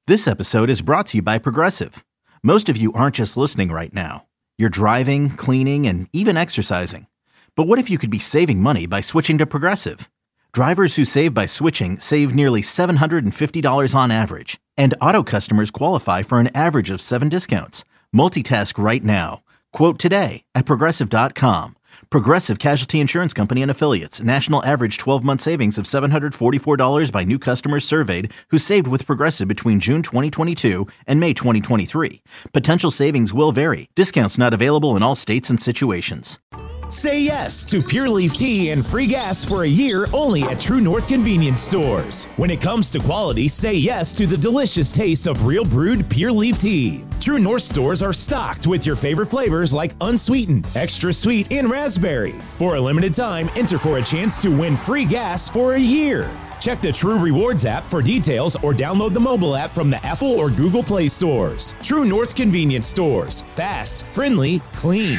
This episode is brought to you by Progressive. Most of you aren't just listening right now. You're driving, cleaning, and even exercising. But what if you could be saving money by switching to Progressive? Drivers who save by switching save nearly $750 on average. And auto customers qualify for an average of 7 discounts. Multitask right now. Quote today at Progressive.com. Progressive Casualty Insurance Company and Affiliates. National average 12-month savings of $744 by new customers surveyed who saved with Progressive between June 2022 and May 2023. Potential savings will vary. Discounts not available in all states and situations. Say yes to Pure Leaf Tea and free gas for a year only at True North Convenience Stores. When it comes to quality, say yes to the delicious taste of real brewed Pure Leaf Tea. True North stores are stocked with your favorite flavors like unsweetened, extra sweet, and raspberry. For a limited time, enter for a chance to win free gas for a year. Check the True Rewards app for details or download the mobile app from the Apple or Google Play stores. True North Convenience Stores. Fast, friendly, clean.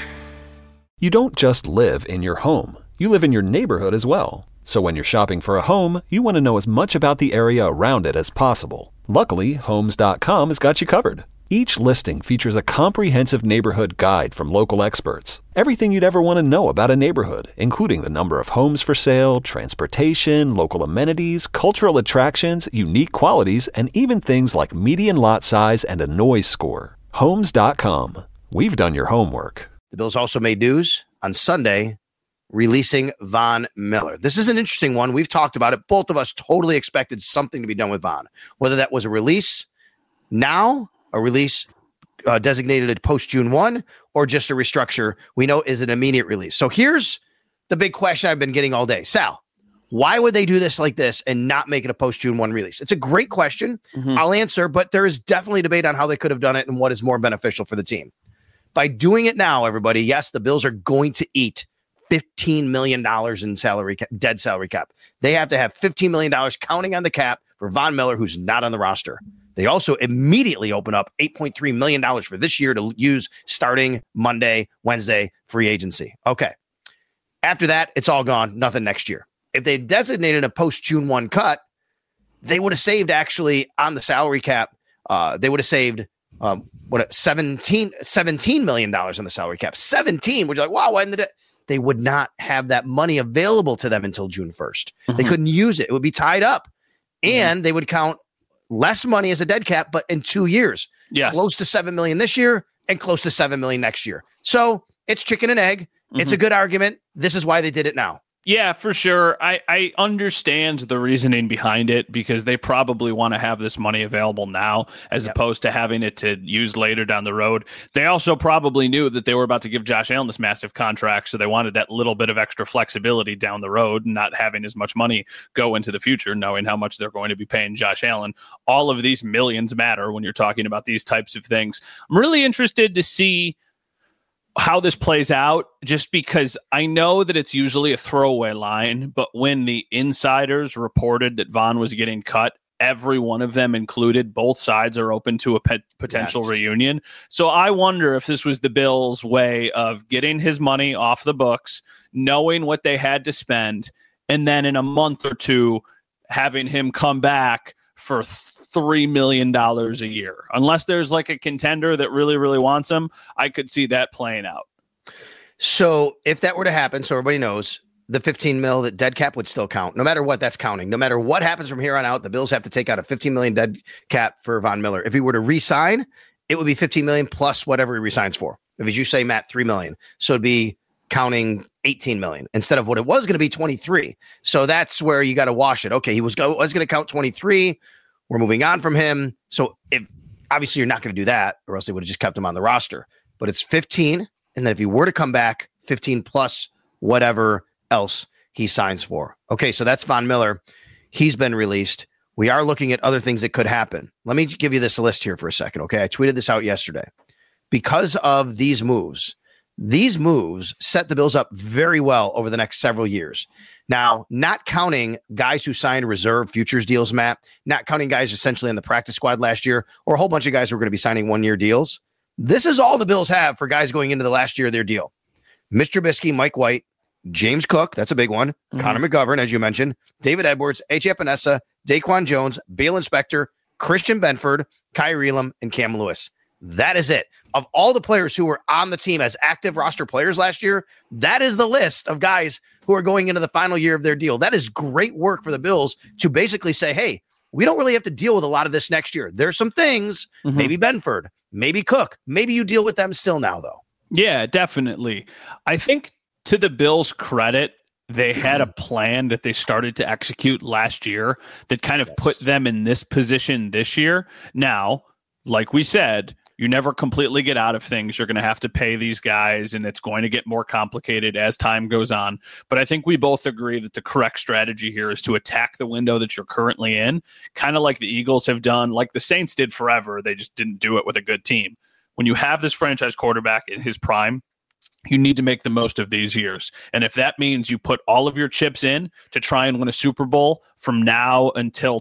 You don't just live in your home. You live in your neighborhood as well. So when you're shopping for a home, you want to know as much about the area around it as possible. Luckily, Homes.com has got you covered. Each listing features a comprehensive neighborhood guide from local experts. Everything you'd ever want to know about a neighborhood, including the number of homes for sale, transportation, local amenities, cultural attractions, unique qualities, and even things like median lot size and a noise score. Homes.com. We've done your homework. The Bills also made news on Sunday, releasing Von Miller. This is an interesting one. We've talked about it. Both of us totally expected something to be done with Von, whether that was a release now, a release designated at post June 1, or just a restructure we know is an immediate release. So here's the big question I've been getting all day. Sal, why would they do this like this and not make it a post June 1 release? It's a great question. I'll answer, but there is definitely debate on how they could have done it and what is more beneficial for the team. By doing it now, everybody, yes, the Bills are going to eat $15 million in salary cap, dead salary cap. They have to have $15 million counting on the cap for Von Miller, who's not on the roster. They also immediately open up $8.3 million for this year to use starting Monday, Wednesday, free agency. Okay. After that, it's all gone. Nothing next year. If they designated a post-June 1 cut, they would have saved actually on the salary cap. They would have saved $17 million on the salary cap. 17, which is like, wow, why didn't they would not have that money available to them until June 1st. They couldn't use it. It would be tied up. And they would count less money as a dead cap, but in 2 years. Yes. Close to $7 million this year and close to $7 million next year. So it's chicken and egg. It's a good argument. This is why they did it now. Yeah, for sure. I understand the reasoning behind it because they probably want to have this money available now as opposed to having it to use later down the road. They also probably knew that they were about to give Josh Allen this massive contract, so they wanted that little bit of extra flexibility down the road, not having as much money go into the future, knowing how much they're going to be paying Josh Allen. All of these millions matter when you're talking about these types of things. I'm really interested to see how this plays out, just because I know that it's usually a throwaway line, but when the insiders reported that Von was getting cut, every one of them included both sides are open to a potential reunion. So I wonder if this was the Bills' way of getting his money off the books, knowing what they had to spend, and then in a month or two having him come back for $3 million a year. Unless there's like a contender that really, really wants him, I could see that playing out. So if that were to happen, so everybody knows, the 15 mil, that dead cap would still count. No matter what that's counting. No matter what happens from here on out, the Bills have to take out a 15 million dead cap for Von Miller. If he were to re-sign, it would be 15 million plus whatever he resigns for. If, as you say, Matt, 3 million. So it'd be counting 18 million instead of what it was going to be 23. So that's where you got to wash it. Okay, he was going to count 23. We're moving on from him. So if obviously you're not going to do that, or else they would have just kept him on the roster. But it's 15. And then if he were to come back, 15 plus whatever else he signs for. Okay, so that's Von Miller. He's been released. We are looking at other things that could happen. Let me give you this list here for a second, okay? I tweeted this out yesterday. Because of these moves set the Bills up very well over the next several years. Now, not counting guys who signed reserve futures deals, Matt, not counting guys essentially on the practice squad last year, or a whole bunch of guys who are going to be signing one-year deals. This is all the Bills have for guys going into the last year of their deal. Mitch Trubisky, Mike White, James Cook, that's a big one. Connor McGovern, as you mentioned, David Edwards, A.J. Epinesa, Daquan Jones, Bale Inspector, Christian Benford, Kyrie Elam, and Cam Lewis. That is it. Of all the players who were on the team as active roster players last year, that is the list of guys who are going into the final year of their deal. That is great work for the Bills to basically say, hey, we don't really have to deal with a lot of this next year. There's some things, maybe Benford, maybe Cook, maybe you deal with them still now, though. Yeah, definitely. I think to the Bills' credit, they had a plan that they started to execute last year that kind of put them in this position this year. Now, like we said, you never completely get out of things. You're going to have to pay these guys, and it's going to get more complicated as time goes on. But I think we both agree that the correct strategy here is to attack the window that you're currently in, kind of like the Eagles have done, like the Saints did forever. They just didn't do it with a good team. When you have this franchise quarterback in his prime, you need to make the most of these years. And if that means you put all of your chips in to try and win a Super Bowl from now until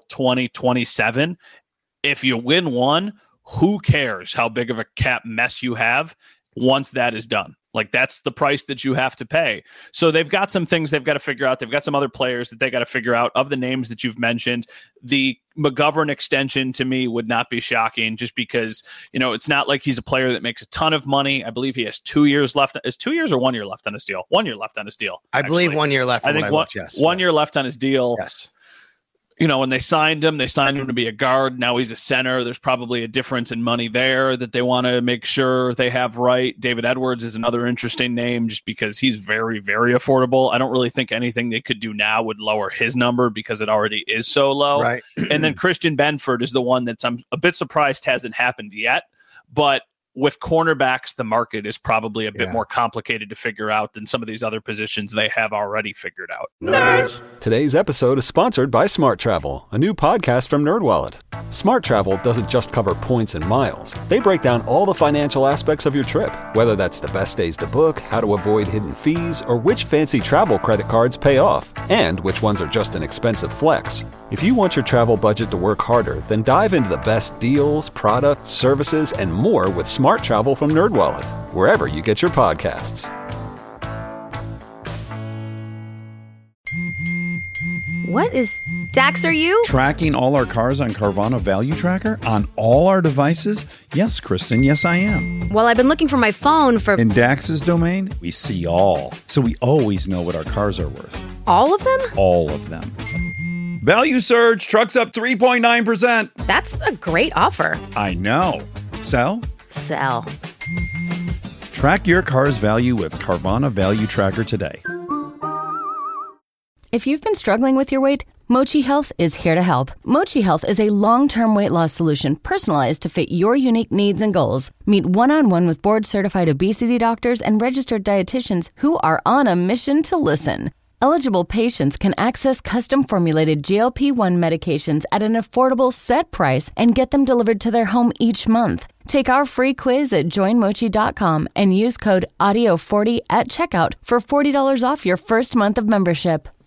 2027, if you win one, who cares how big of a cap mess you have once that is done? Like, that's the price that you have to pay. So they've got some things they've got to figure out. They've got some other players that they got to figure out. Of the names that you've mentioned, the McGovern extension to me would not be shocking, just because, you know, it's not like he's a player that makes a ton of money. I believe he has 2 years left. Is 2 years or 1 year left on his deal? 1 year left on his deal. I believe 1 year left. I think one year left on his deal. Yes. You know, when they signed him to be a guard. Now he's a center. There's probably a difference in money there that they want to make sure they have right. David Edwards is another interesting name just because he's very, very affordable. I don't really think anything they could do now would lower his number because it already is so low. Right. And then Christian Benford is the one that I'm a bit surprised hasn't happened yet. But with cornerbacks, the market is probably a bit more complicated to figure out than some of these other positions they have already figured out. Nerds! Today's episode is sponsored by Smart Travel, a new podcast from NerdWallet. Smart Travel doesn't just cover points and miles. They break down all the financial aspects of your trip, whether that's the best days to book, how to avoid hidden fees, or which fancy travel credit cards pay off, and which ones are just an expensive flex. If you want your travel budget to work harder, then dive into the best deals, products, services, and more with Smart Travel from NerdWallet, wherever you get your podcasts. What is... Dax, are you? Tracking all our cars on Carvana Value Tracker on all our devices? Yes, Kristen, yes, I am. Well, I've been looking for my phone for... In Dax's domain, we see all. So we always know what our cars are worth. All of them? All of them. Value surge, trucks up 3.9%. That's a great offer. I know. Sell? Sell. Track your car's value with Carvana Value Tracker today. If you've been struggling with your weight, Mochi Health is here to help. Mochi Health is a long-term weight loss solution personalized to fit your unique needs and goals. Meet one-on-one with board-certified obesity doctors and registered dietitians who are on a mission to listen. Eligible patients can access custom-formulated GLP-1 medications at an affordable set price and get them delivered to their home each month. Take our free quiz at joinmochi.com and use code AUDIO40 at checkout for $40 off your first month of membership.